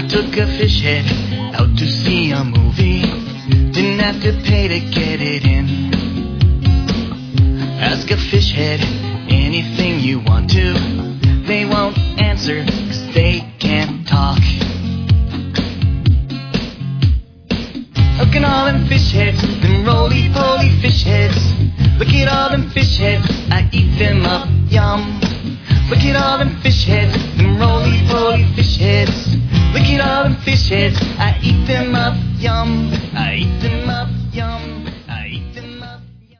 took a fish head out to see a movie. Didn't have to pay to get it in. Ask a fish head anything you want to. They won't answer 'cause they can't talk. Look at all them fish heads, them roly-poly fish heads. Look at all them fish heads, I eat them up, yum. Look at all them fish heads, them roly-poly fish heads. Look at all them fish heads, I eat them